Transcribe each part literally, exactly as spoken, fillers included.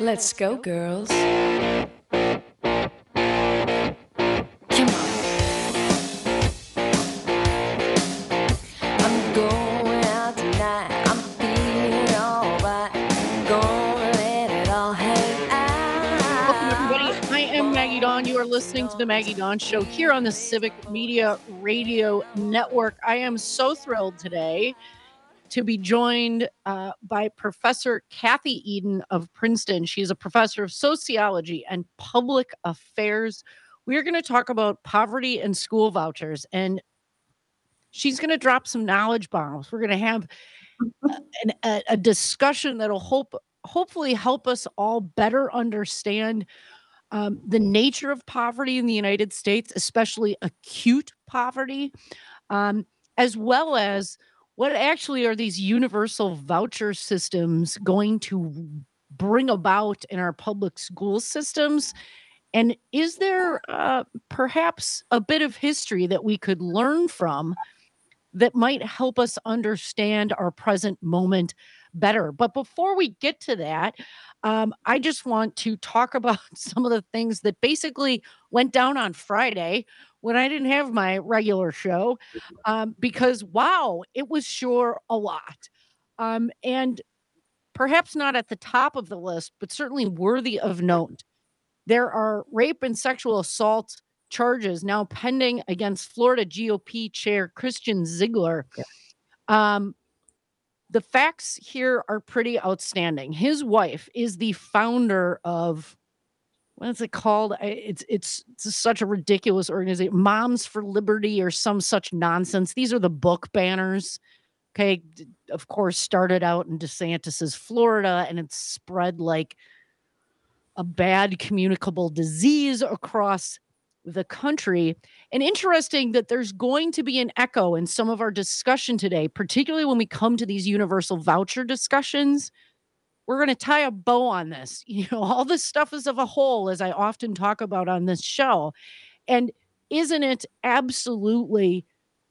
Let's go, girls. Come on. I'm going out tonight. I'm feeling alright. Gonna let it all hang out. Welcome, everybody. I am Maggie Dawn. You are listening to The Maggie Dawn Show here on the Civic Media Radio Network. I am so thrilled today to be joined uh, by Professor Kathy Eden of Princeton. She's a professor of sociology and public affairs. We are going to talk about poverty and school vouchers, and she's going to drop some knowledge bombs. We're going to have a, an, a, a discussion that'll hope hopefully help us all better understand um, the nature of poverty in the United States, especially acute poverty, um, as well as what actually are these universal voucher systems going to bring about in our public school systems? And is there uh, perhaps a bit of history that we could learn from that might help us understand our present moment better? But before we get to that, um, I just want to talk about some of the things that basically went down on Friday when I didn't have my regular show, um, because wow, it was sure a lot. Um, and perhaps not at the top of the list, but certainly worthy of note. There are rape and sexual assault charges now pending against Florida G O P chair Christian Ziegler. Um, the facts here are pretty outstanding. His wife is the founder of, what is it called? I- It's it's, it's such a ridiculous organization, Moms for Liberty or some such nonsense. These are the book banners. Okay, d- of course, started out in DeSantis's Florida, and it's spread like a bad communicable disease across the country. And interesting that there's going to be an echo in some of our discussion today, particularly when we come to these universal voucher discussions. We're going to tie a bow on this. You know, all this stuff is of a whole, as I often talk about on this show. And isn't it absolutely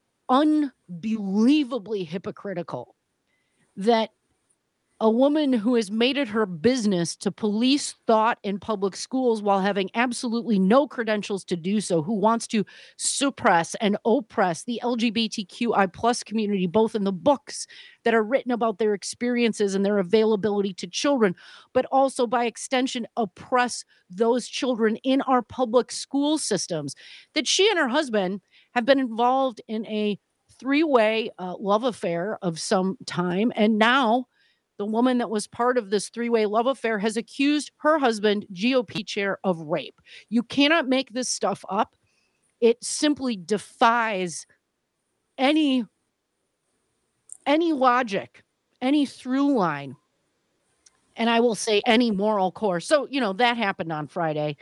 unbelievably hypocritical that a woman who has made it her business to police thought in public schools while having absolutely no credentials to do so, who wants to suppress and oppress the L G B T Q I plus community, both in the books that are written about their experiences and their availability to children, but also by extension, oppress those children in our public school systems, that she and her husband have been involved in a three-way uh, love affair of some time. And now the woman that was part of this three-way love affair has accused her husband, G O P chair, of rape. You cannot make this stuff up. It simply defies any any logic, any through line, and I will say any moral course. So, you know, that happened on Friday.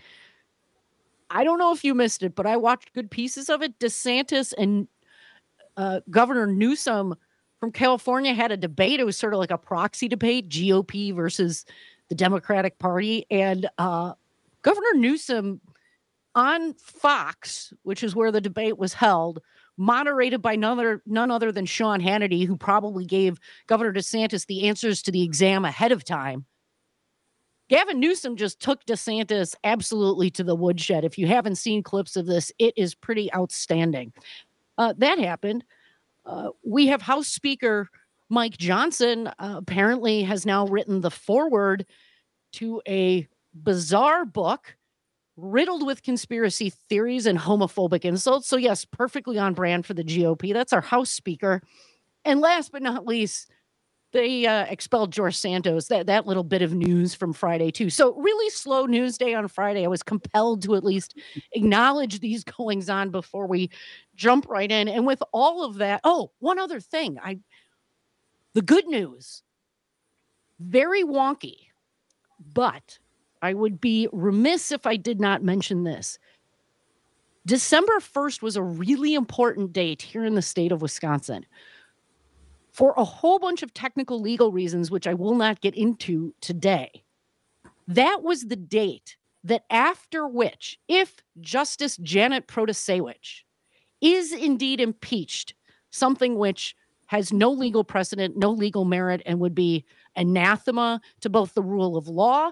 I don't know if you missed it, but I watched good pieces of it. DeSantis and uh, Governor Newsom from California had a debate. It was sort of like a proxy debate, G O P versus the Democratic Party. And uh, Governor Newsom on Fox, which is where the debate was held, moderated by none other, none other than Sean Hannity, who probably gave Governor DeSantis the answers to the exam ahead of time. Gavin Newsom just took DeSantis absolutely to the woodshed. If you haven't seen clips of this, it is pretty outstanding. Uh, that happened. Uh, we have House Speaker Mike Johnson uh, apparently has now written the foreword to a bizarre book riddled with conspiracy theories and homophobic insults. So yes, perfectly on brand for the G O P. That's our House Speaker. And last but not least, they uh, expelled George Santos. That that little bit of news from Friday too. So really slow news day on Friday. I was compelled to at least acknowledge these goings on before we jump right in. And with all of that, oh, one other thing. I the good news. Very wonky, but I would be remiss if I did not mention this. December first was a really important date here in the state of Wisconsin. For a whole bunch of technical legal reasons, which I will not get into today, that was the date that after which, if Justice Janet Protasewicz is indeed impeached, something which has no legal precedent, no legal merit, and would be anathema to both the rule of law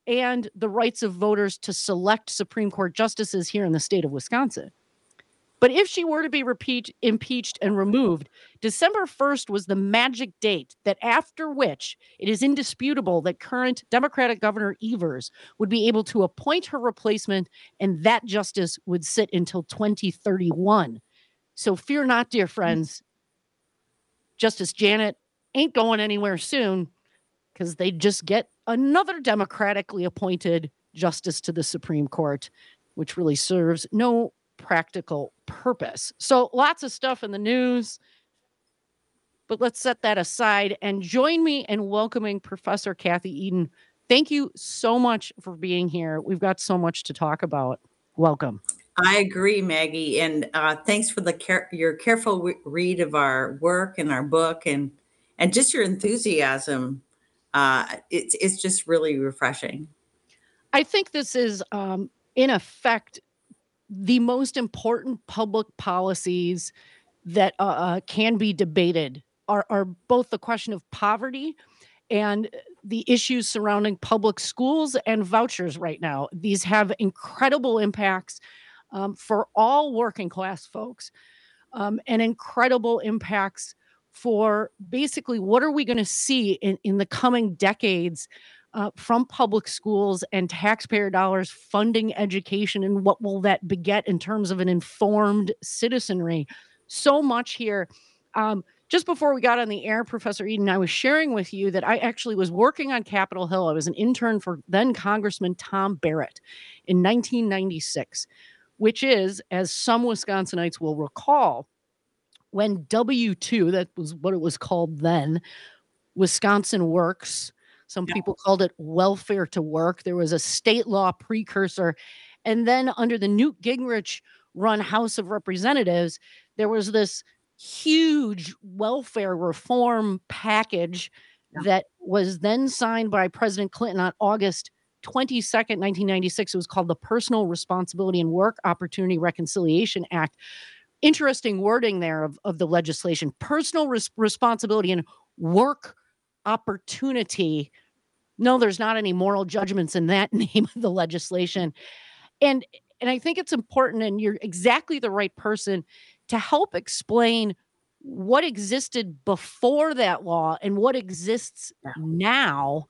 and the rights of voters to select Supreme Court justices here in the state of Wisconsin. But if she were to be repeat, impeached and removed, December first was the magic date that after which it is indisputable that current Democratic Governor Evers would be able to appoint her replacement, and that justice would sit until twenty thirty-one. So fear not, dear friends. Justice Janet ain't going anywhere soon, because they just get another democratically appointed justice to the Supreme Court, which really serves no practical purpose. So lots of stuff in the news, but let's set that aside and join me in welcoming Professor Kathy Edin. Thank you so much for being here. We've got so much to talk about. Welcome. I agree, Maggie, and uh, thanks for the care- your careful re- read of our work and our book, and and just your enthusiasm. Uh, it's it's just really refreshing. I think this is, um, in effect, the most important public policies that uh, uh, can be debated are, are both the question of poverty and the issues surrounding public schools and vouchers right now. These have incredible impacts um, for all working class folks, um, and incredible impacts for basically what are we going to see in, in the coming decades uh, from public schools and taxpayer dollars funding education, and what will that beget in terms of an informed citizenry. So much here. Um, just before we got on the air, Professor Edin, I was sharing with you that I actually was working on Capitol Hill. I was an intern for then Congressman Tom Barrett in nineteen ninety-six, which is, as some Wisconsinites will recall, when W two, that was what it was called then, Wisconsin Works. Some Yeah. people called it welfare to work. There was a state law precursor. And then under the Newt Gingrich run House of Representatives, there was this huge welfare reform package Yeah. that was then signed by President Clinton on August twenty-second, nineteen ninety-six. It was called the Personal Responsibility and Work Opportunity Reconciliation Act. Interesting wording there of, of the legislation. Personal res- responsibility and work opportunity. No, there's not any moral judgments in that name of the legislation. And and I think it's important, and you're exactly the right person to help explain what existed before that law and what exists Yeah. now.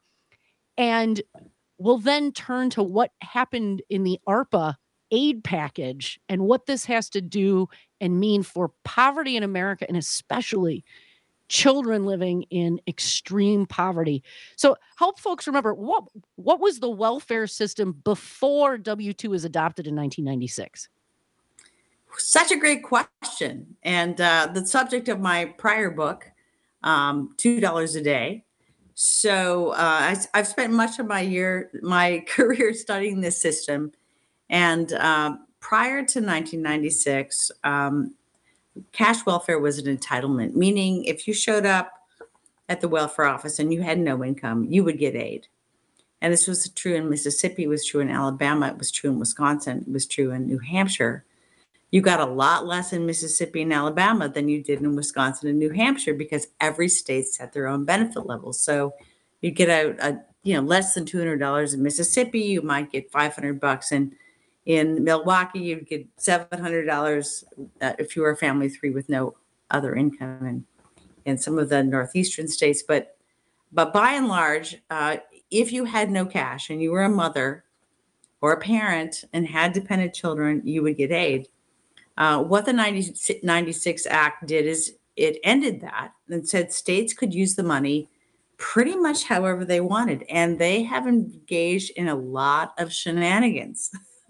And we'll then turn to what happened in the ARPA aid package and what this has to do and mean for poverty in America, and especially children living in extreme poverty. So help folks remember, what what was the welfare system before W two was adopted in nineteen ninety-six? Such a great question, and uh, the subject of my prior book, um, two dollars a day. So uh, I, I've spent much of my year, my career studying this system, and uh, prior to nineteen ninety-six, um, cash welfare was an entitlement, meaning if you showed up at the welfare office and you had no income, you would get aid. And this was true in Mississippi, it was true in Alabama, it was true in Wisconsin, it was true in New Hampshire. You got a lot less in Mississippi and Alabama than you did in Wisconsin and New Hampshire, because every state set their own benefit levels. So you get a, a you know less than two hundred dollars in Mississippi, you might get five hundred bucks in in Milwaukee, you'd get seven hundred dollars uh, if you were a family of three with no other income, in, in some of the northeastern states. But but by and large, uh, if you had no cash and you were a mother or a parent and had dependent children, you would get aid. Uh, what the nineteen ninety-six Act did is it ended that and said states could use the money pretty much however they wanted. And they have engaged in a lot of shenanigans.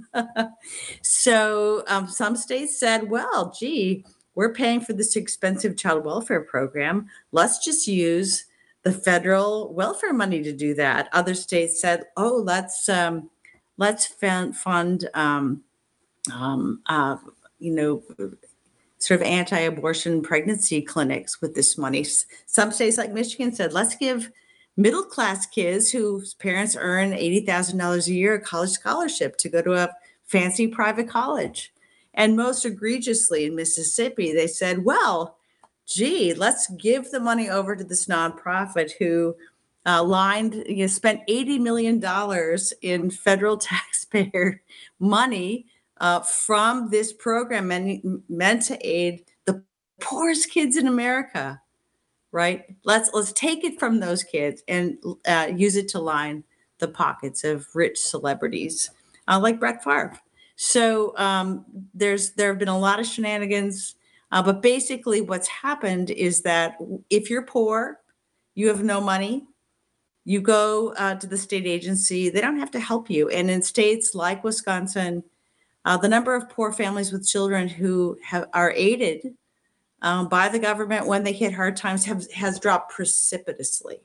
So um, some states said, well, gee, we're paying for this expensive child welfare program. Let's just use the federal welfare money to do that. Other states said, oh, let's um, let's fund, fund um, um, uh, you know, sort of anti-abortion pregnancy clinics with this money. Some states like Michigan said, let's give middle-class kids whose parents earn eighty thousand dollars a year a college scholarship to go to a fancy private college. And most egregiously in Mississippi, they said, well, gee, let's give the money over to this nonprofit who uh, lined, you know, spent eighty million dollars in federal taxpayer money uh, from this program meant, meant to aid the poorest kids in America. Right? Let's let's take it from those kids and uh, use it to line the pockets of rich celebrities uh, like Brett Favre. So um, there's there have been a lot of shenanigans, uh, but basically what's happened is that if you're poor, you have no money, you go uh, to the state agency. They don't have to help you. And in states like Wisconsin, uh, the number of poor families with children who have are aided um, by the government when they hit hard times have, has dropped precipitously.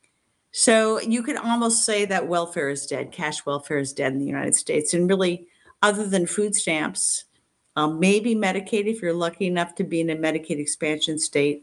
So you could almost say that welfare is dead. Cash welfare is dead in the United States. And really, other than food stamps, um, maybe Medicaid, if you're lucky enough to be in a Medicaid expansion state,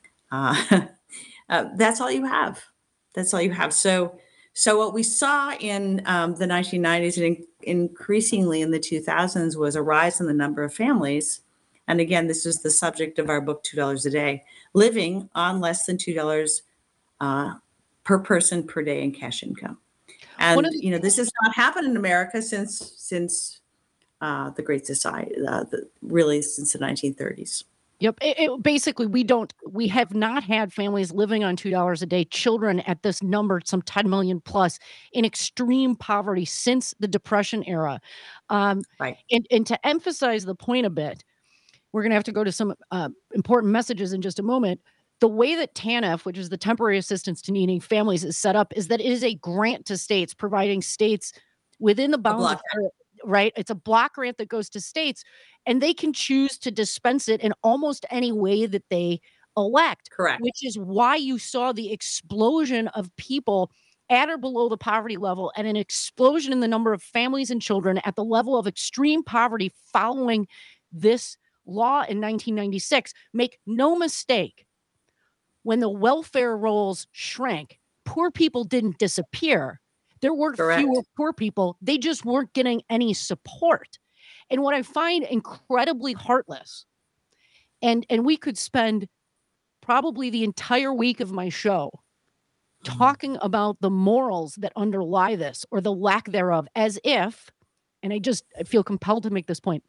uh, uh, that's all you have. That's all you have. So, so what we saw in um, the nineteen nineties and in, increasingly in the two thousands was a rise in the number of families. And again, this is the subject of our book, two dollars a day, living on less than two dollars uh, per person per day in cash income. And, the- you know, this has not happened in America since, since uh, the Great Society, uh, the, really since the nineteen thirties. Yep. It, it, basically, we don't, we have not had families living on two dollars a day, children at this number, some ten million plus, in extreme poverty since the Depression era. Um, right. And, and to emphasize the point a bit, we're going to have to go to some uh, important messages in just a moment. The way that TANF, which is the Temporary Assistance to Needing Families, is set up is that it is a grant to states, providing states within the bounds of, right? It's a block grant that goes to states, and they can choose to dispense it in almost any way that they elect. Correct. Which is why you saw the explosion of people at or below the poverty level and an explosion in the number of families and children at the level of extreme poverty following this law in nineteen ninety-six. Make no mistake, when the welfare rolls shrank, poor people didn't disappear. There weren't Correct. fewer poor people. They just weren't getting any support. And what I find incredibly heartless, and, and we could spend probably the entire week of my show talking about the morals that underlie this or the lack thereof, as if, and I just I feel compelled to make this point,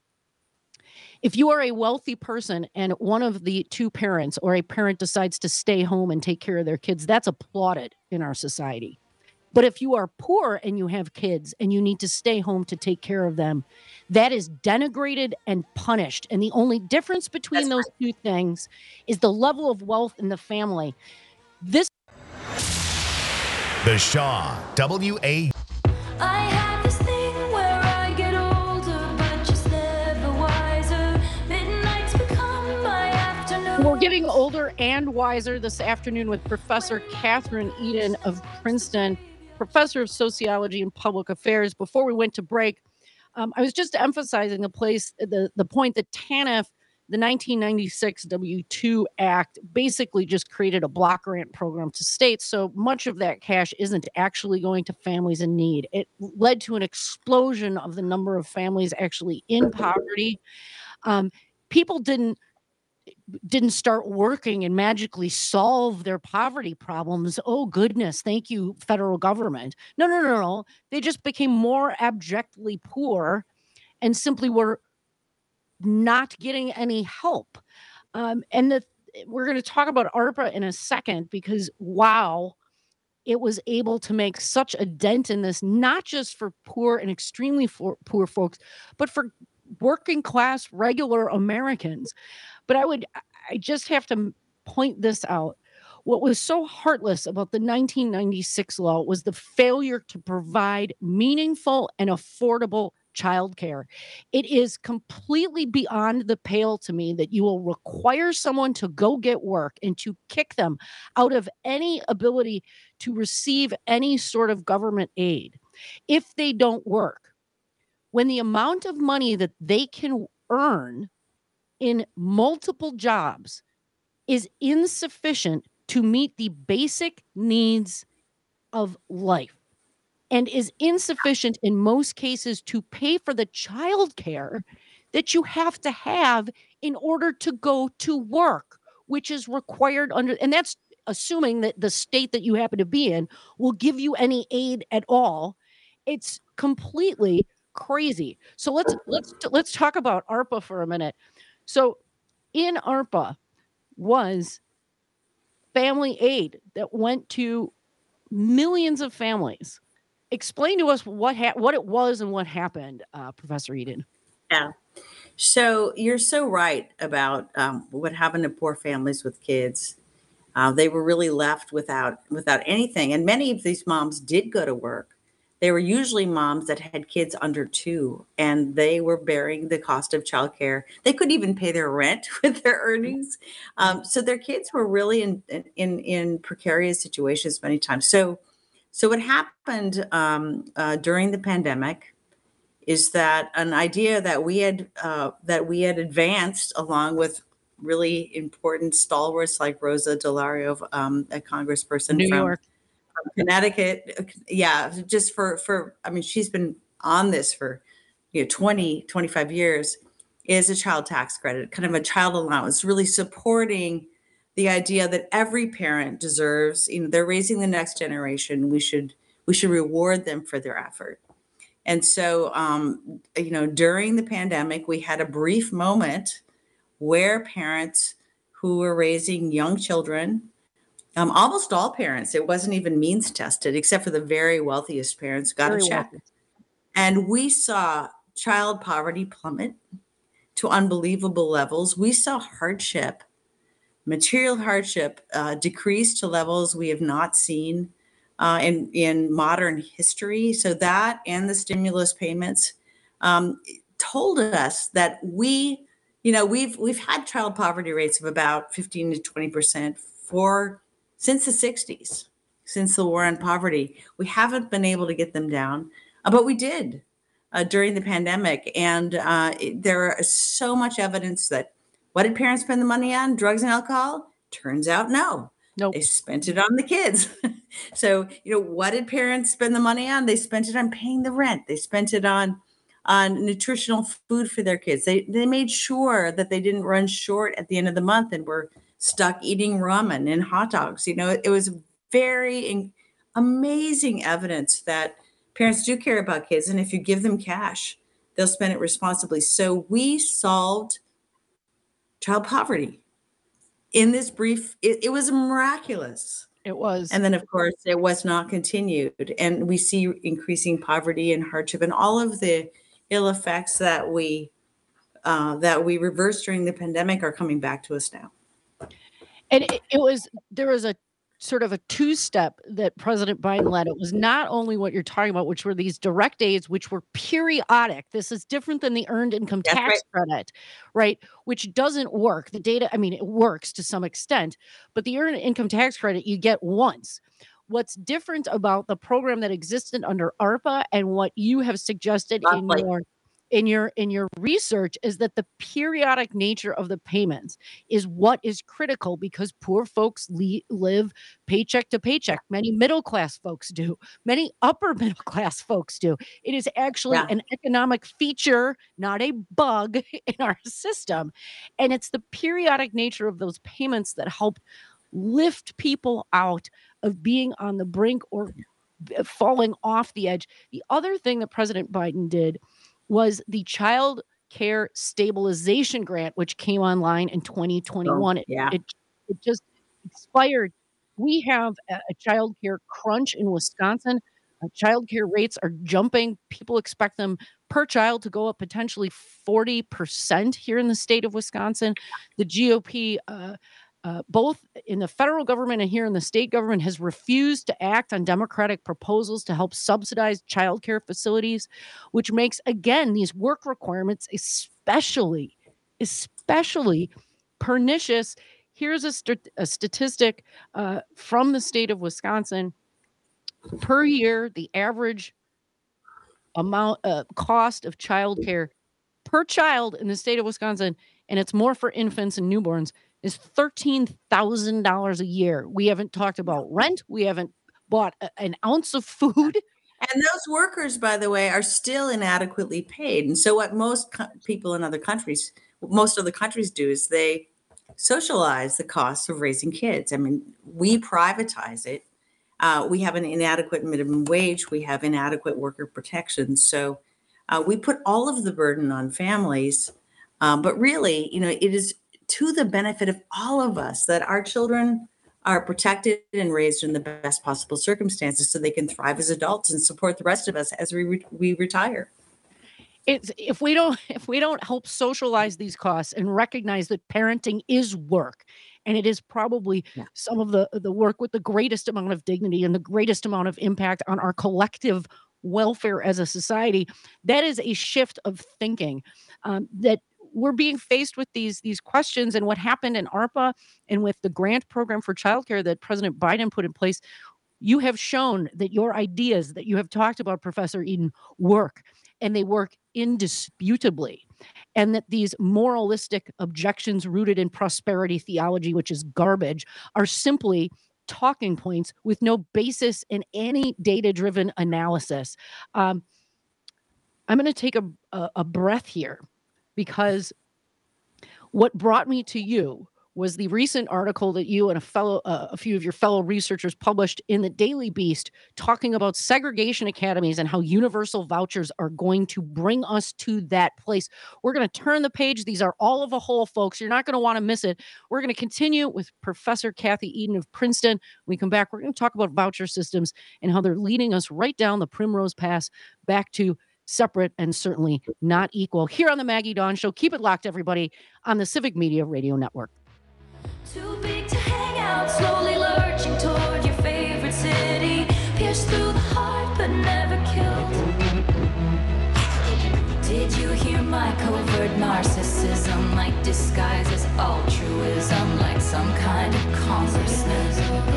if you are a wealthy person and one of the two parents or a parent decides to stay home and take care of their kids, that's applauded in our society. But if you are poor and you have kids and you need to stay home to take care of them, that is denigrated and punished. And the only difference between That's those right. two things is the level of wealth in the family. This The Shaw W A. I have this thing where I get older, but just never wiser. Midnights become my afternoon. We're getting older and wiser this afternoon with Professor Catherine Eden of Princeton, professor of sociology and public affairs. Before we went to break, um, I was just emphasizing the place, the, the point that TANF, the nineteen ninety-six W two Act, basically just created a block grant program to states. So much of that cash isn't actually going to families in need. It led to an explosion of the number of families actually in poverty. Um, people didn't didn't start working and magically solve their poverty problems. Oh, goodness. Thank you, federal government. No, no, no, no. They just became more abjectly poor and simply were not getting any help. Um, and the, we're going to talk about ARPA in a second because, wow, it was able to make such a dent in this, not just for poor and extremely for, poor folks, but for working class, regular Americans. But I would, I just have to point this out. What was so heartless about the nineteen ninety-six law was the failure to provide meaningful and affordable childcare. It is completely beyond the pale to me that you will require someone to go get work and to kick them out of any ability to receive any sort of government aid if they don't work, when the amount of money that they can earn in multiple jobs is insufficient to meet the basic needs of life and is insufficient in most cases to pay for the childcare that you have to have in order to go to work, which is required under, and that's assuming that the state that you happen to be in will give you any aid at all. It's completely crazy. So let's let's let's talk about ARPA for a minute. So in ARPA was family aid that went to millions of families. Explain to us what ha- what it was and what happened, uh, Professor Eden. Yeah. So you're so right about um, what happened to poor families with kids. Uh, they were really left without without anything, and many of these moms did go to work. They were usually moms that had kids under two, and they were bearing the cost of childcare. They couldn't even pay their rent with their earnings, um, so their kids were really in in in precarious situations many times. So, so what happened um, uh, during the pandemic is that an idea that we had uh, that we had advanced along with really important stalwarts like Rosa DeLario, um, a congressperson New from York. Connecticut. Yeah, just for for I mean, she's been on this for you know twenty, twenty-five years, is a child tax credit, kind of a child allowance, really supporting the idea that every parent deserves, you know, they're raising the next generation. We should we should reward them for their effort. And so, um, you know, during the pandemic, we had a brief moment where parents who were raising young children, um, almost all parents, it wasn't even means tested, except for the very wealthiest parents, got Very a check. wealthy. And we saw child poverty plummet to unbelievable levels. We saw hardship, material hardship, uh, decrease to levels we have not seen uh, in in modern history. So that and the stimulus payments um, told us that we, you know, we've we've had child poverty rates of about fifteen to twenty percent for since the sixties, since the war on poverty. We haven't been able to get them down, uh, but we did uh, during the pandemic, and uh, it, there is so much evidence that what did parents spend the money on? Drugs and alcohol? Turns out no. Nope. They spent it on the kids. So, you know, what did parents spend the money on? They spent it on paying the rent. They spent it on on nutritional food for their kids. They they made sure that they didn't run short at the end of the month and were stuck eating ramen and hot dogs. You know, it, it was very in- amazing evidence that parents do care about kids, and if you give them cash, they'll spend it responsibly. So we solved child poverty in this brief. It, it was miraculous. It was. And then, of course, it was not continued. And we see increasing poverty and hardship and all of the ill effects that we uh, that we reversed during the pandemic are coming back to us now. And it, it was, there was a sort of a two-step that President Biden led. It was not only what you're talking about, which were these direct aids, which were periodic. This is different than the earned income That's tax credit, right? Which doesn't work. The data, I mean, it works to some extent, but the earned income tax credit you get once. What's different about the program that existed under ARPA and what you have suggested in Lovely. your in your in your research is that the periodic nature of the payments is what is critical, because poor folks le- live paycheck to paycheck. Many middle class folks do. Many upper middle class folks do. It is actually Yeah. an economic feature, not a bug in our system. And it's the periodic nature of those payments that help lift people out of being on the brink or b- falling off the edge. The other thing that President Biden did was the Child Care Stabilization Grant, which came online in twenty twenty-one. Oh, yeah. It, it, it just expired. We have a, a child care crunch in Wisconsin. Uh, child care rates are jumping. People expect them per child to go up potentially forty percent here in the state of Wisconsin. The G O P, uh, uh, both in the federal government and here in the state government, has refused to act on Democratic proposals to help subsidize childcare facilities, which makes, again, these work requirements especially, especially pernicious. Here's a, st- a statistic uh, from the state of Wisconsin. Per year, the average amount uh, cost of childcare per child in the state of Wisconsin, and it's more for infants and newborns, is thirteen thousand dollars a year. We haven't talked about rent. We haven't bought a- an ounce of food. And those workers, by the way, are still inadequately paid. And so, what most co- people in other countries, what most other countries do is they socialize the costs of raising kids. I mean, we privatize it. Uh, we have an inadequate minimum wage. We have inadequate worker protections. So uh, we put all of the burden on families. Um, but really, you know, it is to the benefit of all of us that our children are protected and raised in the best possible circumstances so they can thrive as adults and support the rest of us as we re- we retire. It's if we don't if we don't help socialize these costs and recognize that parenting is work, and it is probably Yeah. some of the the work with the greatest amount of dignity and the greatest amount of impact on our collective welfare as a society, that is a shift of thinking, um, that we're being faced with these these questions. And what happened in ARPA and with the grant program for childcare that President Biden put in place, you have shown that your ideas that you have talked about, Professor Eden, work, and they work indisputably. And that these moralistic objections rooted in prosperity theology, which is garbage, are simply talking points with no basis in any data-driven analysis. Um, I'm going to take a, a, a breath here, because what brought me to you was the recent article that you and a fellow, uh, a few of your fellow researchers published in the Daily Beast, talking about segregation academies and how universal vouchers are going to bring us to that place. We're going to turn the page. These are all of a whole, folks. You're not going to want to miss it. We're going to continue with Professor Kathy Eden of Princeton. When we come back, we're going to talk about voucher systems and how they're leading us right down the Primrose Pass back to separate and certainly not equal. Here on the Maggie Dawn Show. Keep it locked, everybody, on the Civic Media Radio Network. Too big to hang out, slowly lurching toward your favorite city. Pierced through the heart, but never killed. Did you hear my covert narcissism? Like disguises altruism, like some kind of consciousness.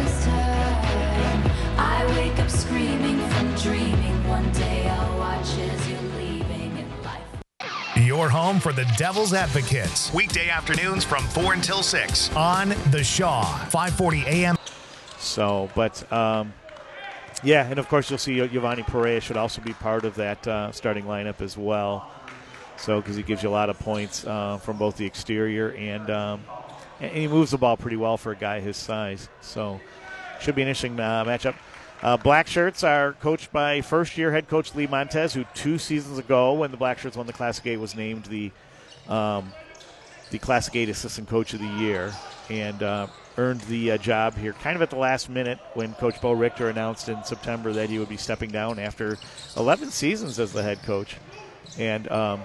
I wake up screaming from dreaming. One day I'll watch as you're leaving in life. Your home for the Devil's Advocates. Weekday afternoons from four until six on The Shaw, five forty A M. So, but, um, yeah, and of course you'll see Giovanni Perea should also be part of that uh, starting lineup as well. So, because he gives you a lot of points uh, from both the exterior and, um, and he moves the ball pretty well for a guy his size. So, should be an interesting uh, matchup. Uh, Black Shirts are coached by first-year head coach Lee Montez, who two seasons ago, when the Black Shirts won the Classic A, was named the um, the Classic A Assistant Coach of the Year and uh, earned the uh, job here kind of at the last minute when Coach Bo Richter announced in September that he would be stepping down after eleven seasons as the head coach. And um,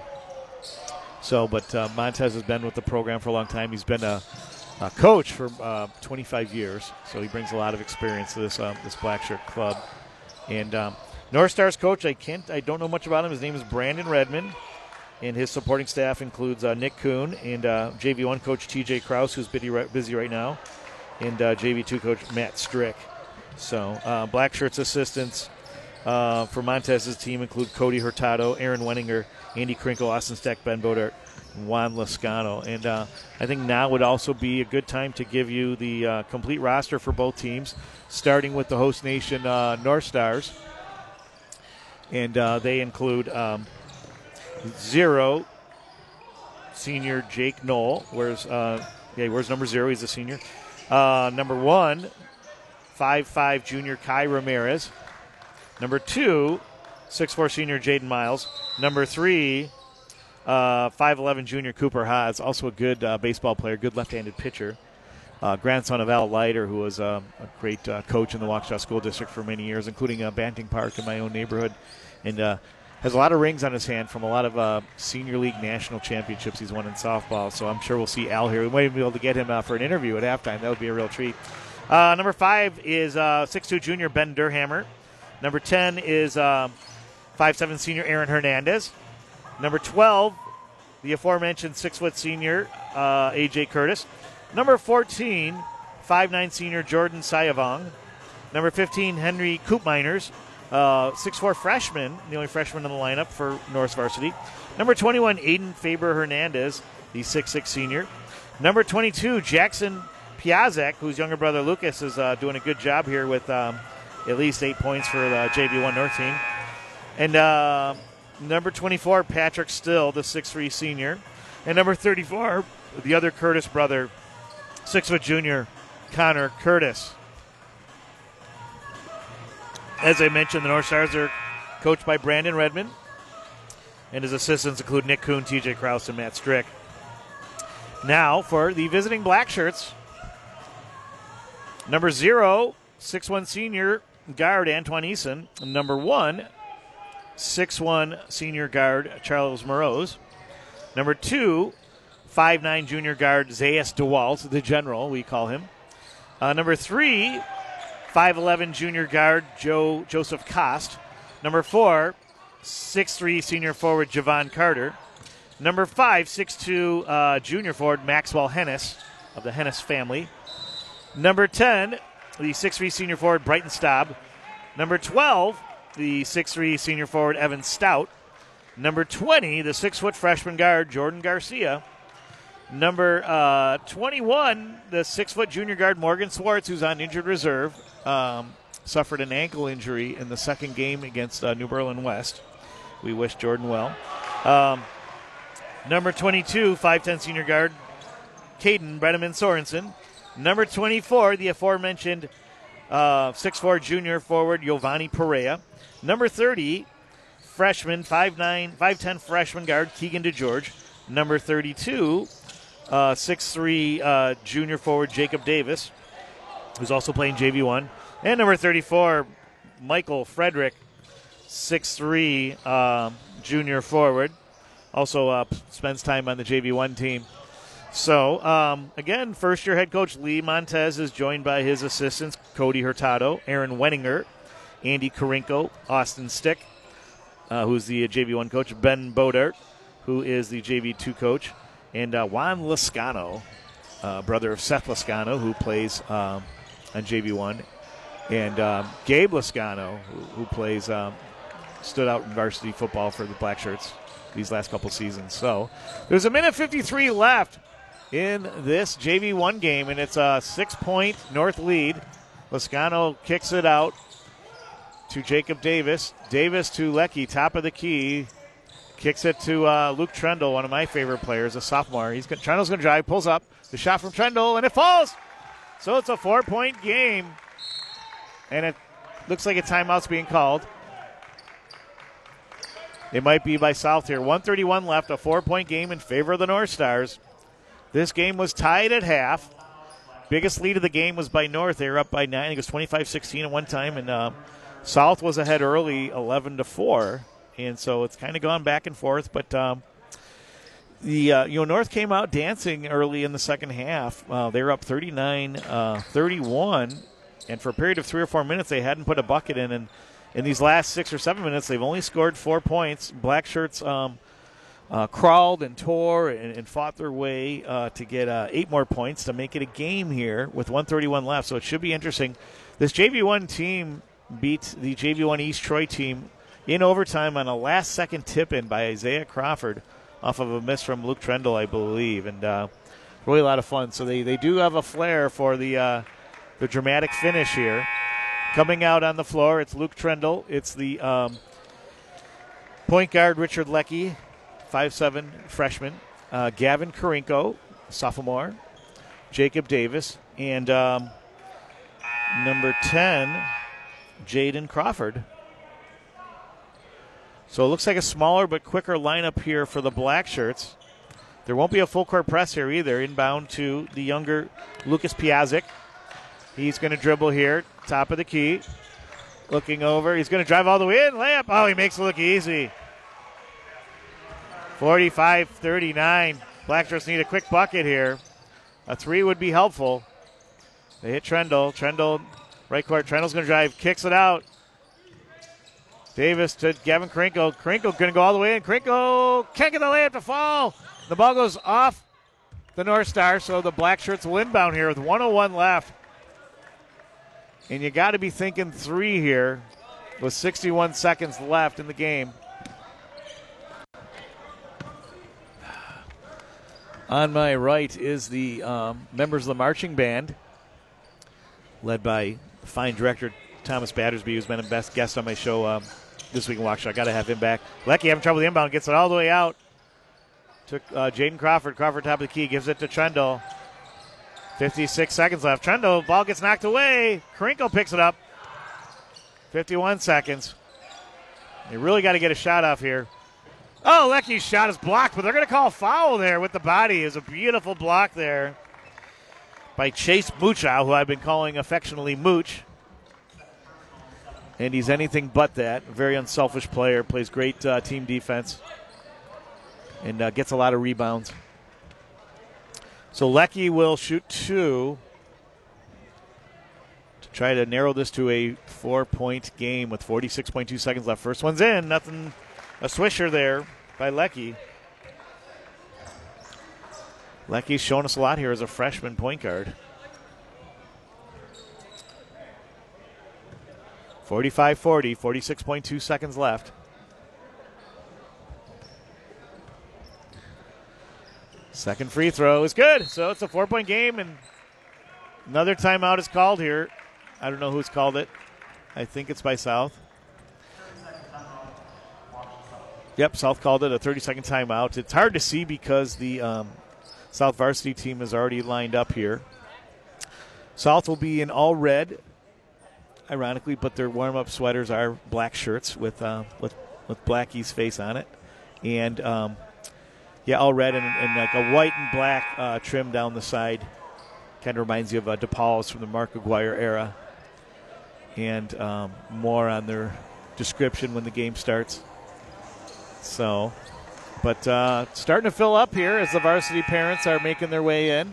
so, but uh, Montez has been with the program for a long time. He's been a Uh, coach for uh, twenty-five years, so he brings a lot of experience to this uh, this Black Shirt club. And um, North Stars coach, I can't, I don't know much about him. His name is Brandon Redmond, and his supporting staff includes uh, Nick Kuhn and uh, J V one coach T J Krause, who's busy right, busy right now, and uh, J V two coach Matt Strick. So uh, Black Shirts assistants uh, for Montez's team include Cody Hurtado, Aaron Wenninger, Andy Krinkle, Austin Steck, Ben Bodart, Juan Lascano. And uh, I think now would also be a good time to give you the uh, complete roster for both teams, starting with the host nation uh, North Stars. And uh, they include um, zero, senior Jake Knoll. Where's, uh, yeah, where's number zero? He's a senior. Uh, number one, five five junior Kai Ramirez. Number two, six four senior Jaden Miles. Number three, Uh, five eleven junior Cooper Haas, also a good uh, baseball player, good left-handed pitcher. Uh, grandson of Al Leiter, who was uh, a great uh, coach in the Waukesha School District for many years, including uh, Banting Park in my own neighborhood. And uh, has a lot of rings on his hand from a lot of uh, senior league national championships he's won in softball. So I'm sure we'll see Al here. We might even be able to get him uh, for an interview at halftime. That would be a real treat. Uh, number five is uh, six two junior Ben Durhammer. Number ten is um, five seven senior Aaron Hernandez. Number twelve, the aforementioned six foot senior uh, A J Curtis. Number fourteen, five nine senior Jordan Sayavong. Number fifteen, Henry Koopminers, uh, six four freshman, the only freshman in the lineup for North Varsity. Number twenty-one, Aiden Faber Hernandez, the six six senior. Number twenty-two, Jackson Piazek, whose younger brother Lucas is uh, doing a good job here with um, at least eight points for the J V one North team. And uh, number twenty-four, Patrick Still, the six three senior. And number thirty-four, the other Curtis brother, six-foot junior Connor Curtis. As I mentioned, the North Stars are coached by Brandon Redmond, and his assistants include Nick Kuhn, T J Krause, and Matt Strick. Now for the visiting Black Shirts. Number zero, six one senior guard Antoine Eason. Number one, six one senior guard Charles Morose. Number two, five nine junior guard Zayas DeWalt, the general, we call him. Uh, number three, five eleven junior guard Joe Joseph Kost. Number four, six three senior forward Javon Carter. Number five, six two uh, junior forward Maxwell Hennis of the Hennis family. Number ten, the six three senior forward Brighton Staub. Number twelve, the six three senior forward Evan Stout. Number twenty, the six foot freshman guard Jordan Garcia. Number uh, twenty-one, the six foot junior guard Morgan Swartz, who's on injured reserve, um, suffered an ankle injury in the second game against uh, New Berlin West. We wish Jordan well. Um, number twenty-two, five ten senior guard Caden Brenneman Sorensen. Number twenty-four, the aforementioned uh, six four junior forward Giovanni Perea. Number thirty, freshman, five nine, five ten freshman guard Keegan DeGeorge. Number thirty-two, uh, six three uh, junior forward Jacob Davis, who's also playing J V one. And number thirty-four, Michael Frederick, six three uh, junior forward. Also uh, spends time on the J V one team. So, um, again, first-year head coach Lee Montez is joined by his assistants, Cody Hurtado, Aaron Wenninger, Andy Karinko, Austin Stick, uh, who's the J V one coach, Ben Bodart, who is the J V two coach, and uh, Juan Lascano, uh, brother of Seth Lascano, who plays um, on J V one, and um, Gabe Lascano, who, who plays, um, stood out in varsity football for the Black Shirts these last couple seasons. So, there's a minute fifty-three left in this J V one game, and it's a six-point North lead. Lascano kicks it out to Jacob Davis. Davis to Leckie, top of the key. Kicks it to uh, Luke Trendle, one of my favorite players, a sophomore. He's gonna, Trendle's going to drive, pulls up. The shot from Trendle, and it falls. So it's a four-point game, and it looks like a timeout's being called. It might be by South here. one thirty-one left, a four-point game in favor of the North Stars. This game was tied at half. Biggest lead of the game was by North. They were up by nine. I think it was twenty-five sixteen at one time, and uh, South was ahead early, eleven to four. And so it's kind of gone back and forth. But um, the uh, you know North came out dancing early in the second half. Uh, they were up thirty-nine thirty-one, and for a period of three or four minutes, they hadn't put a bucket in. And in these last six or seven minutes, they've only scored four points. Black Shirts um, uh, crawled and tore and, and fought their way uh, to get uh, eight more points to make it a game here with one thirty-one left. So it should be interesting. This J V one team beat the J V one East Troy team in overtime on a last-second tip-in by Isaiah Crawford off of a miss from Luke Trendle, I believe, and uh, really a lot of fun. So they, they do have a flair for the uh, the dramatic finish here. Coming out on the floor, it's Luke Trendle. It's the um, point guard Richard Leckie, five seven freshman, uh, Gavin Karinko, sophomore, Jacob Davis, and um, number ten, Jaden Crawford. So it looks like a smaller but quicker lineup here for the Black Shirts. There won't be a full court press here either. Inbound to the younger Lucas Piazik. He's going to dribble here, top of the key. Looking over. He's going to drive all the way in. Layup. Oh, he makes it look easy. forty-five thirty-nine. Black Shirts need a quick bucket here. A three would be helpful. They hit Trendle. Trendle, right court. Trendle's going to drive, kicks it out. Davis to Gavin Krinkle. Krinkle going to go all the way in. Krinkle can't get the layup to fall. The ball goes off the North Star, so the Black Shirts will inbound here with one oh one left. And you got to be thinking three here with sixty-one seconds left in the game. On my right is the um, members of the marching band, led by fine director Thomas Battersby, who's been a best guest on my show um, this week in Waukesha. I got to have him back. Leckie having trouble with the inbound, gets it all the way out. Took uh, Jaden Crawford. Crawford top of the key, gives it to Trendle. fifty-six seconds left. Trendle, ball gets knocked away. Karinko picks it up. fifty-one seconds. You really got to get a shot off here. Oh, Lecky's shot is blocked, but they're going to call a foul there with the body. It was a beautiful block there by Chase Moochow, who I've been calling affectionately Mooch. And he's anything but that. A very unselfish player, plays great uh, team defense, and uh, gets a lot of rebounds. So Lecky will shoot two to try to narrow this to a four-point game with forty-six point two seconds left. First one's in. Nothing, a swisher there by Lecky. Lecky's shown us a lot here as a freshman point guard. forty-five forty, forty-six point two seconds left. Second free throw is good. So it's a four-point game, and another timeout is called here. I don't know who's called it. I think it's by South. Yep, South called it a thirty-second timeout. It's hard to see because the um, South varsity team is already lined up here. South will be in all red, ironically, but their warm-up sweaters are black shirts with uh, with with Blackie's face on it, and um, yeah, all red and, and like a white and black uh, trim down the side. Kind of reminds you of uh, DePaul's from the Mark Aguirre era, and um, more on their description when the game starts. So, but uh, starting to fill up here as the varsity parents are making their way in.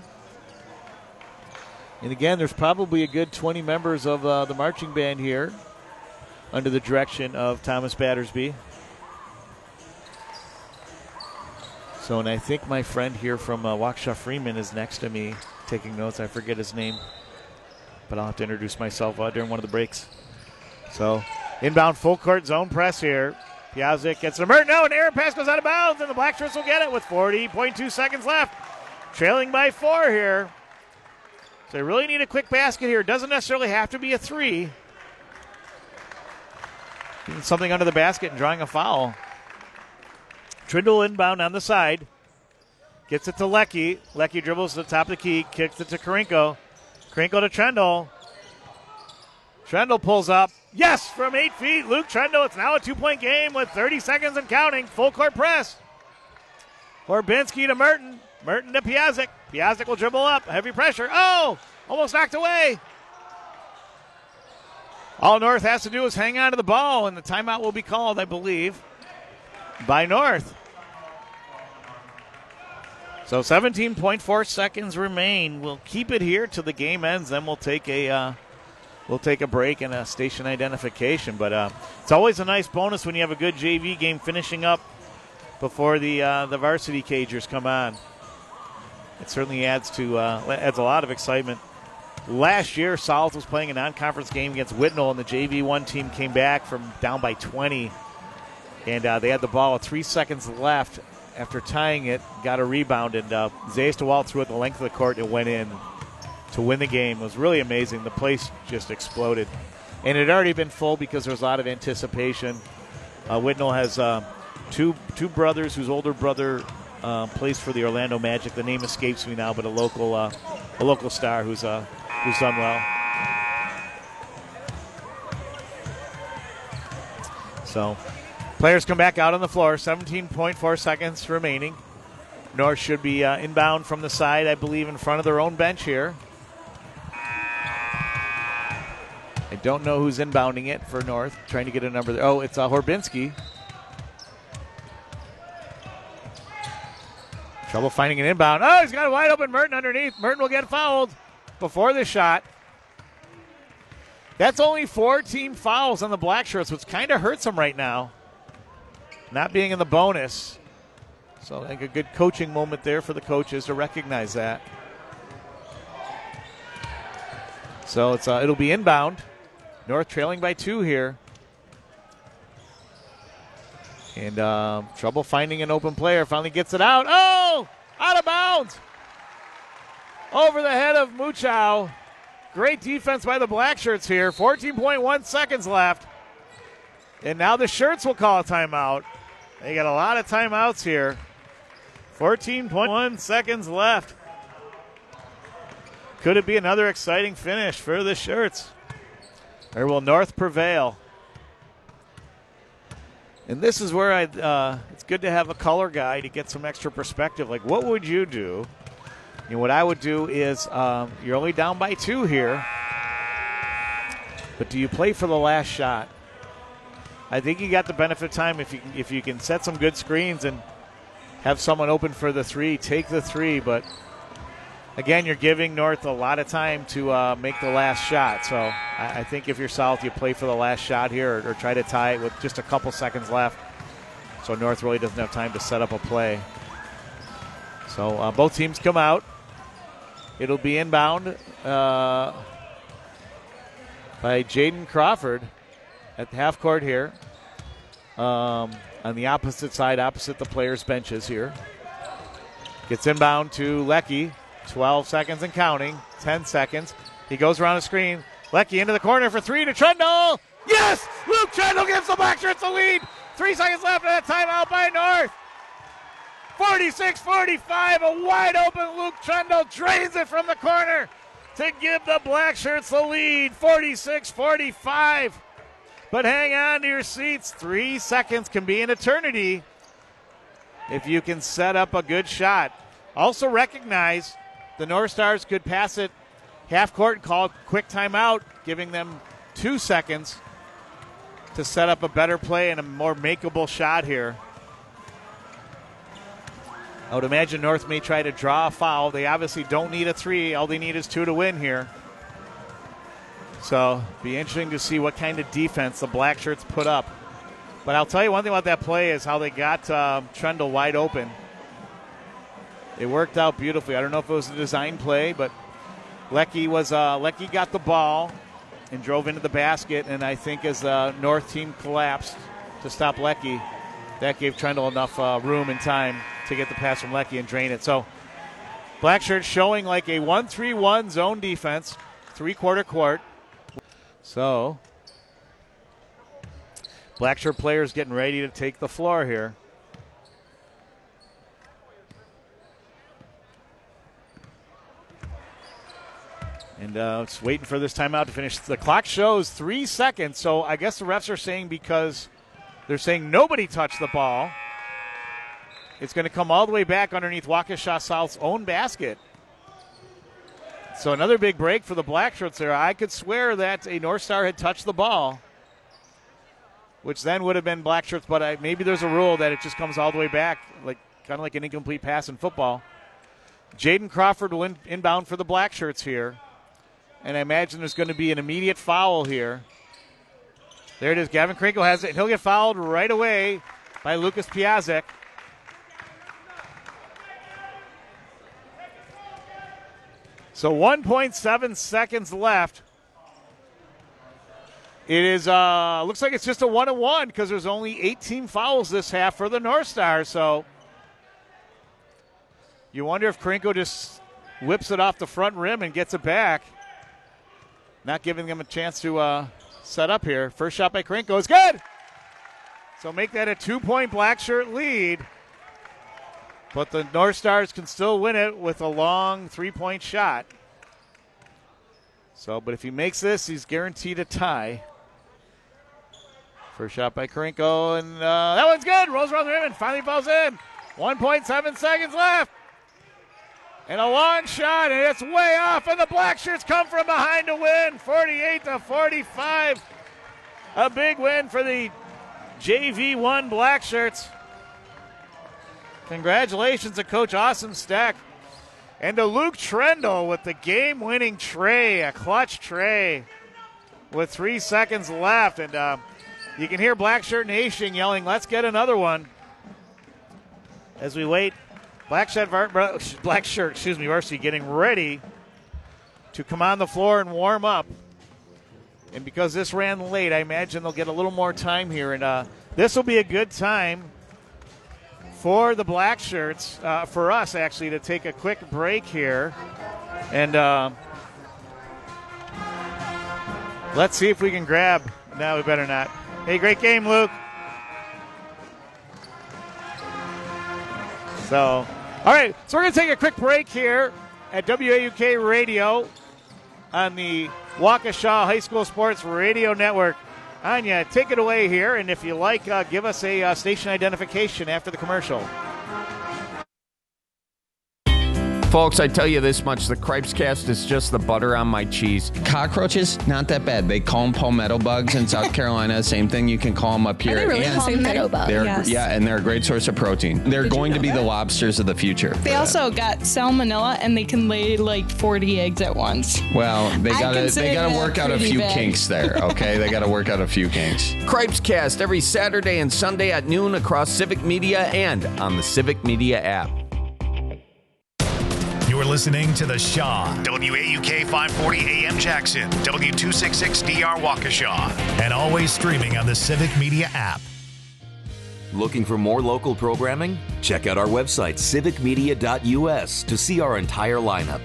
And again, there's probably a good twenty members of uh, the marching band here under the direction of Thomas Battersby. So, and I think my friend here from uh, Waukesha Freeman is next to me taking notes. I forget his name, but I'll have to introduce myself uh, during one of the breaks. So, inbound full court zone press here. Piazzik gets an Merton. No, an error pass goes out of bounds, and the Black Shirts will get it with forty point two seconds left. Trailing by four here. So they really need a quick basket here. Doesn't necessarily have to be a three. Getting something under the basket and drawing a foul. Trindle inbound on the side. Gets it to Lecky. Lecky dribbles to the top of the key. Kicks it to Karinko. Karinko to Trendle. Trendle pulls up. Yes, from eight feet. Luke Trendle. It's now a two-point game with thirty seconds and counting. Full court press. Horbinski to Merton. Merton to Piazzik. Piazzik will dribble up. Heavy pressure. Oh, almost knocked away. All North has to do is hang on to the ball, and the timeout will be called, I believe, by North. So seventeen point four seconds remain. We'll keep it here till the game ends. Then we'll take a uh, we'll take a break and a station identification. But uh, it's always a nice bonus when you have a good J V game finishing up before the uh, the varsity Cagers come on. It certainly adds to uh, adds a lot of excitement. Last year, South was playing a non-conference game against Whitnall, and the J V one team came back from down by twenty, and uh, they had the ball with three seconds left after tying it, got a rebound, and uh, Zayas DeWalt threw it the length of the court and went in to win the game. It was really amazing. The place just exploded, and it had already been full because there was a lot of anticipation. Uh, Whitnall has uh, two two brothers whose older brother uh, plays for the Orlando Magic. The name escapes me now, but a local uh, a local star who's uh, who's done well. So players come back out on the floor. seventeen point four seconds remaining. North should be uh, inbound from the side, I believe, in front of their own bench here. I don't know who's inbounding it for North. Trying to get a number there. Oh, it's uh, Horbinski. Trouble finding an inbound. Oh, he's got a wide open Merton underneath. Merton will get fouled before the shot. That's only four team fouls on the Black Shirts, which kind of hurts them right now, not being in the bonus. So I think a good coaching moment there for the coaches to recognize that. So it's uh, it'll be inbound. North trailing by two here. And um, trouble finding an open player. Finally gets it out. Oh! Out of bounds! Over the head of Moochow. Great defense by the Black Shirts here. fourteen point one seconds left. And now the Shirts will call a timeout. They got a lot of timeouts here. fourteen point one seconds left. Could it be another exciting finish for the Shirts? Or will North prevail? And this is where I. Uh, it's good to have a color guy to get some extra perspective. Like, what would you do? You know, what I would do is um, you're only down by two here, but do you play for the last shot? I think you got the benefit of time if you can, if you can set some good screens and have someone open for the three, take the three. But again, you're giving North a lot of time to uh, make the last shot. So I, I think if you're South, you play for the last shot here or, or try to tie it with just a couple seconds left. So North really doesn't have time to set up a play. So uh, both teams come out. It'll be inbound uh, by Jaden Crawford at the half court here. Um, on the opposite side, opposite the players' benches here. Gets inbound to Lecky. twelve seconds and counting. ten seconds. He goes around the screen. Lecky into the corner for three to Trundle. Yes! Luke Trundle gives the Black Shirts the lead. Three seconds left and a timeout by North. forty-six forty-five, a wide open Luke Trundle drains it from the corner to give the Black Shirts the lead, forty-six forty-five. But hang on to your seats. Three seconds can be an eternity if you can set up a good shot. Also recognize the North Stars could pass it half court and call quick timeout, giving them two seconds to set up a better play and a more makeable shot here. I would imagine North may try to draw a foul. They obviously don't need a three. All they need is two to win here. So be interesting to see what kind of defense the Black Shirts put up. But I'll tell you one thing about that play is how they got um, Trundle wide open. It worked out beautifully. I don't know if it was a design play, but Lecky was uh, Lecky got the ball and drove into the basket. And I think as the North team collapsed to stop Lecky, that gave Trundle enough uh, room and time to get the pass from Lecky and drain it. So Black Shirts showing like a one three one zone defense, three-quarter court. So Black Shirt players getting ready to take the floor here. And uh, it's waiting for this timeout to finish. The clock shows three seconds, so I guess the refs are saying because they're saying nobody touched the ball, it's going to come all the way back underneath Waukesha South's own basket. So another big break for the Black Shirts there. I could swear that a North Star had touched the ball, which then would have been Black Shirts, but I, maybe there's a rule that it just comes all the way back, like kind of like an incomplete pass in football. Jaden Crawford will in, inbound for the Black Shirts here. And I imagine there's going to be an immediate foul here. There it is. Gavin Krinkle has it, and he'll get fouled right away by Lucas Piazek. So one point seven seconds left. It is, uh, looks like it's just a one and one because there's only eighteen fouls this half for the North Stars. So you wonder if Krinkle just whips it off the front rim and gets it back. Not giving them a chance to uh, set up here. First shot by Krinkle is good. So make that a two-point Black Shirt lead. But the North Stars can still win it with a long three-point shot. So, but if he makes this, he's guaranteed a tie. First shot by Krinkle, and uh, that one's good. Rolls around the rim and finally falls in. one point seven seconds left. And a long shot, and it's way off, and the Black Shirts come from behind to win, forty-eight to forty-five. A big win for the J V one Black Shirts. Congratulations to Coach Austin Steck. And to Luke Trendle with the game-winning tray, a clutch tray with three seconds left. And uh, you can hear Black Shirt Nation yelling, let's get another one. As we wait, Black Shirt, Black Shirt, excuse me, varsity getting ready to come on the floor and warm up. And because this ran late, I imagine they'll get a little more time here. And uh, this will be a good time for the Black Shirts, uh, for us actually, to take a quick break here. And uh, let's see if we can grab. No, we better not. Hey, great game, Luke. So, all right, so we're going to take a quick break here. at W A U K Radio on the Waukesha High School Sports Radio Network. Anya, take it away here, and if you like, uh, give us a uh, station identification after the commercial. Folks, I tell you this much, the Cripes Cast is just the butter on my cheese. Cockroaches, not that bad. They call them palmetto bugs in South Carolina. Same thing, you can call them up here. Are they really And palmetto bugs? they're, Yes. Yeah, and they're a great source of protein. They're Did you going to know be that? the lobsters of the future. They also got salmonella, and they can lay like forty eggs at once. Well, they I gotta consider they gotta that work out a pretty few bad. kinks there, okay? They gotta work out a few kinks. Cripes Cast every Saturday and Sunday at noon across Civic Media and on the Civic Media app. You're listening to The Shaw. W A U K five forty A M Jackson. W two sixty-six D R Waukesha. And always streaming on the Civic Media app. Looking for more local programming? Check out our website, civic media dot U S, to see our entire lineup.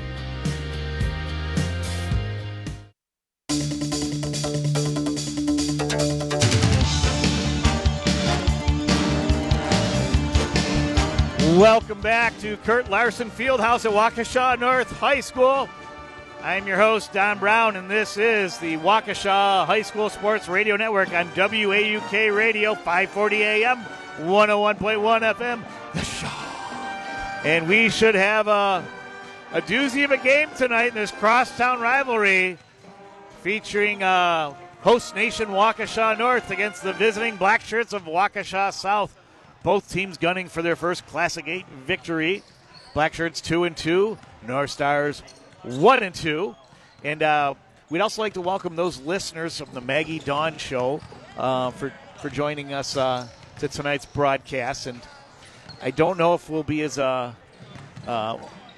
Welcome back to Kurt Larson Fieldhouse at Waukesha North High School. I'm your host, Don Brown, and this is the Waukesha High School Sports Radio Network on W A U K Radio, five forty A M, one oh one point one F M, The Shaw. And we should have a, a doozy of a game tonight in this crosstown rivalry featuring uh, host nation Waukesha North against the visiting Black Shirts of Waukesha South. Both teams gunning for their first Classic eight victory. Black Shirts two and two, North Stars one and two. And uh, we'd also like to welcome those listeners from the Maggie Dawn Show uh, for for joining us uh, to tonight's broadcast. And I don't know if we'll be as uh, uh,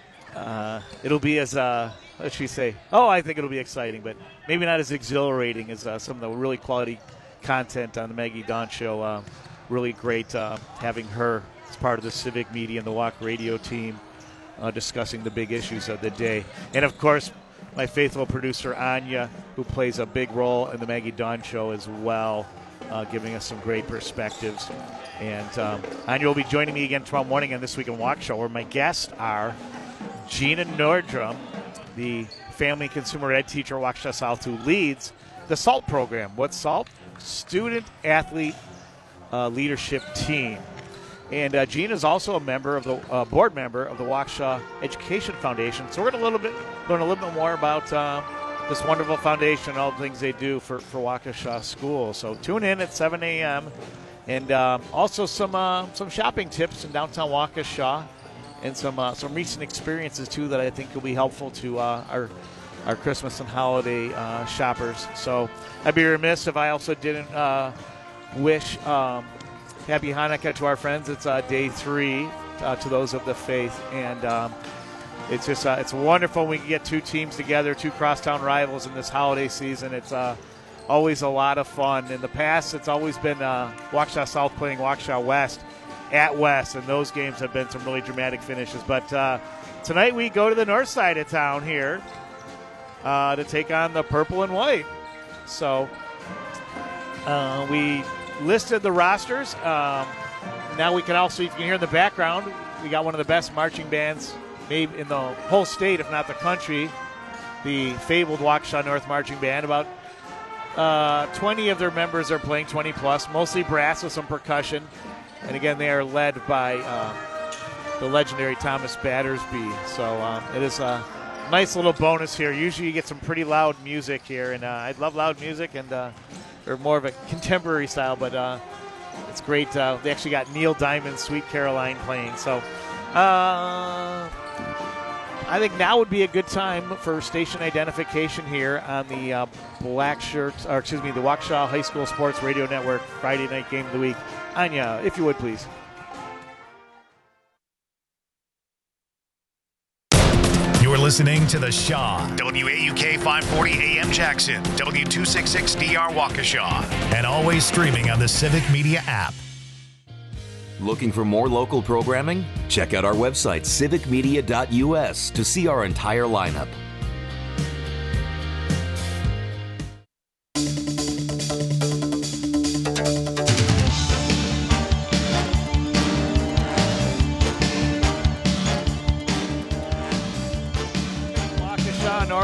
uh, it'll be as uh, what should we say? Oh, I think it'll be exciting, but maybe not as exhilarating as uh, some of the really quality content on the Maggie Dawn Show. Uh, Really great uh, having her as part of the Civic Media and the Walk Radio team uh, discussing the big issues of the day. And, of course, my faithful producer, Anya, who plays a big role in the Maggie Dawn Show as well, uh, giving us some great perspectives. And um, Anya will be joining me again tomorrow morning on This Week in Waukesha, where my guests are Gina Nordrum, the family consumer ed teacher at Waukesha South, who leads the SALT program. What's SALT? Student Athlete Uh, leadership team. And uh, Gina is also a member of the uh, board member of the Waukesha Education Foundation. So we're going to little bit learn a little bit more about uh, this wonderful foundation and all the things they do for, for Waukesha schools. So tune in at seven a.m. And um, also some uh, some shopping tips in downtown Waukesha and some uh, some recent experiences too that I think will be helpful to uh, our our Christmas and holiday uh, shoppers. So I'd be remiss if I also didn't uh, wish um, Happy Hanukkah to our friends. It's uh, day three uh, to those of the faith, and um, it's just uh, it's wonderful when we can get two teams together, two crosstown rivals in this holiday season. It's uh, always a lot of fun. In the past, it's always been uh, Waukesha South playing Waukesha West at West, and those games have been some really dramatic finishes. But uh, tonight we go to the north side of town here uh, to take on the purple and white. So uh, we listed the rosters. Um, now we can also, you can hear in the background, we got one of the best marching bands maybe in the whole state, if not the country, the fabled Waukesha North Marching Band. About uh, twenty of their members are playing, twenty plus, mostly brass with some percussion. And again, they are led by uh, the legendary Thomas Battersby. So um, it is a nice little bonus here. Usually you get some pretty loud music here, and uh, I love loud music, and uh, they're more of a contemporary style, but uh, it's great. Uh, they actually got Neil Diamond's Sweet Caroline playing. So uh, I think now would be a good time for station identification here on the uh, Black Shirts, or excuse me, the Waukesha High School Sports Radio Network Friday night game of the week. Anya, if you would, please. You're listening to The Shaw. W A U K five forty A M Jackson. W two sixty-six D R Waukesha. And always streaming on the Civic Media app. Looking for more local programming? Check out our website, civic media dot U S, to see our entire lineup.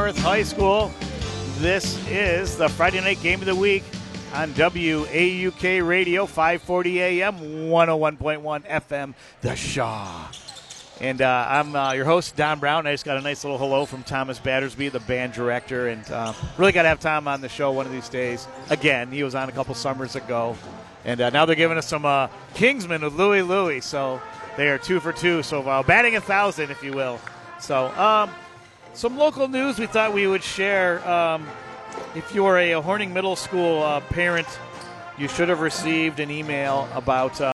North High School. This is the Friday night game of the week on W A U K Radio, five forty A M, one oh one point one F M, The Shaw. And uh, I'm uh, your host, Don Brown. I just got a nice little hello from Thomas Battersby, the band director, and uh, really got to have Tom on the show one of these days. Again, he was on a couple summers ago, and uh, now they're giving us some uh, Kingsman with Louie Louie, so they are two for two, so uh, batting a thousand, if you will. So um, some local news we thought we would share. Um, if you are a Horning Middle School uh, parent, you should have received an email about uh,